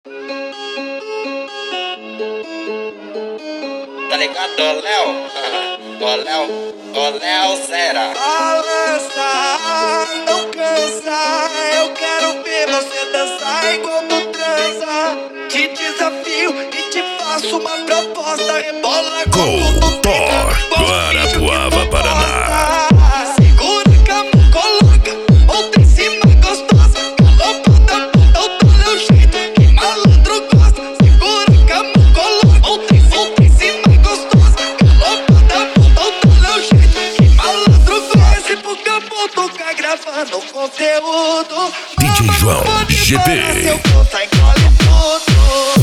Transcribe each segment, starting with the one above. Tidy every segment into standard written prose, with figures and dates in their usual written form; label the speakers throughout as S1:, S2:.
S1: Tá ligado, Léo? Léo Zera.
S2: Balança, não cansa. Eu quero ver você dançar enquanto transa. Te desafio e te faço uma proposta. Rebola com tudo.
S3: Guarapuava, Paraná.
S2: Segura a cama, coloca outra em cima gostosa. Galopada, bunda, o jeito que malandro gosta. Segura a cama, coloca outra em cima gostosa. Galopada, bunda, o jeito que malandro gosta. Esse pro campo tocar gravando conteúdo.
S3: DJ João GP.
S2: Seu conta engole tudo.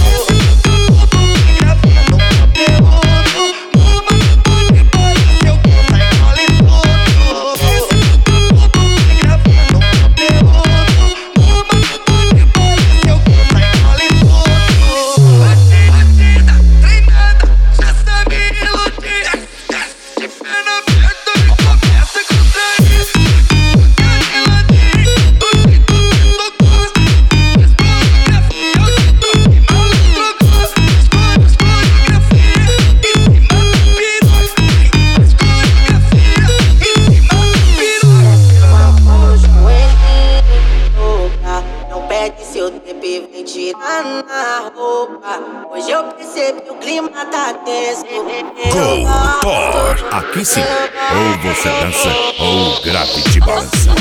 S4: Hoje eu percebi o clima tá tenso.
S3: Thor, aqui sim. Ou você dança ou grave te balança.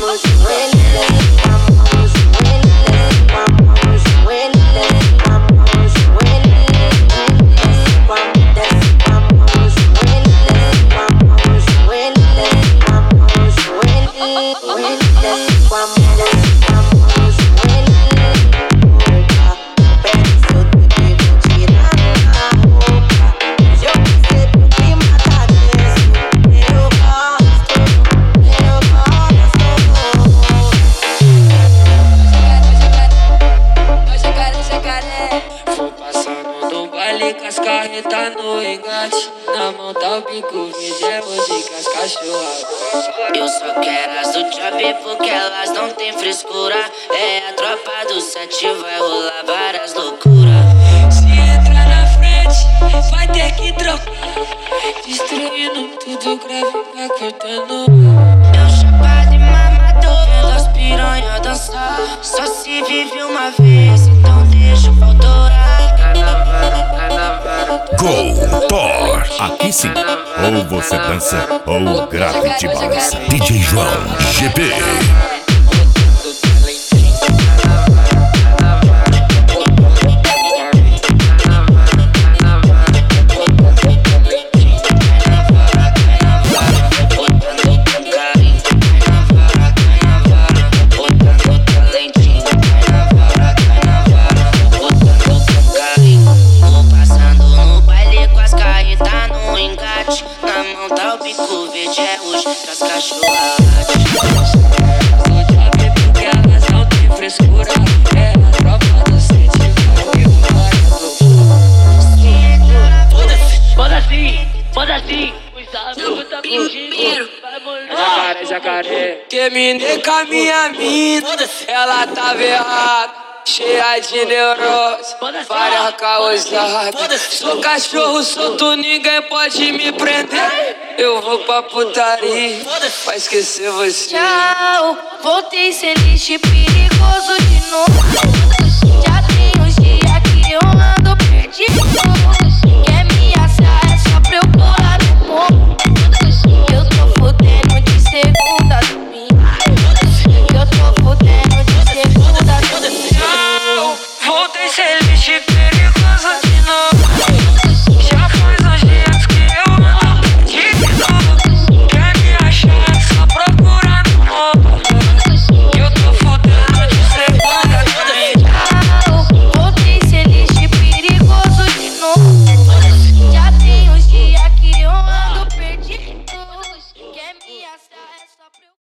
S5: Carreta no engate, na mão tá o bico verde, é música as cachorras.
S6: Eu só quero as do job porque elas não tem frescura. É a tropa do 7, vai rolar várias loucuras.
S5: Se entrar na frente, vai ter que trocar. Destruindo tudo grave, vai cortando.
S6: Eu chapado e mamador, vendo as piranhas dançar. Só se vive uma vez, então deixa pra autorar.
S3: Thor, aqui sim. Ou você dança ou grave te balança. DJ João GP.
S5: Jacaré. Terminei com a minha mina, ela tava errada, cheia de neurose, várias caosadas. Sou cachorro solto, ninguém pode me prender. Eu vou pra putaria, pra esquecer você.
S4: Tchau, voltei sem lixo perigoso de novo. Já